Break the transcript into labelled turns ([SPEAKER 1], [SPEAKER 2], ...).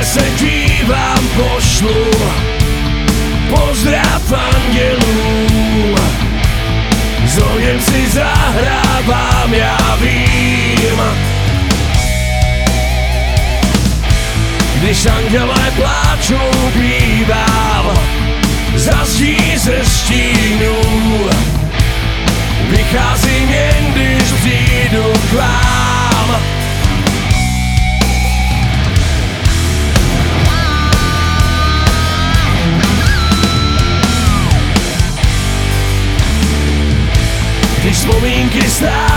[SPEAKER 1] se dívám, pošlu pozdrav andělům. S ohněm si zahrávám, já vím. Když andělé pláčou, bývám za zdí ze stínů. Vycházím jen, když přijdu k vám. Když vzpomínky stále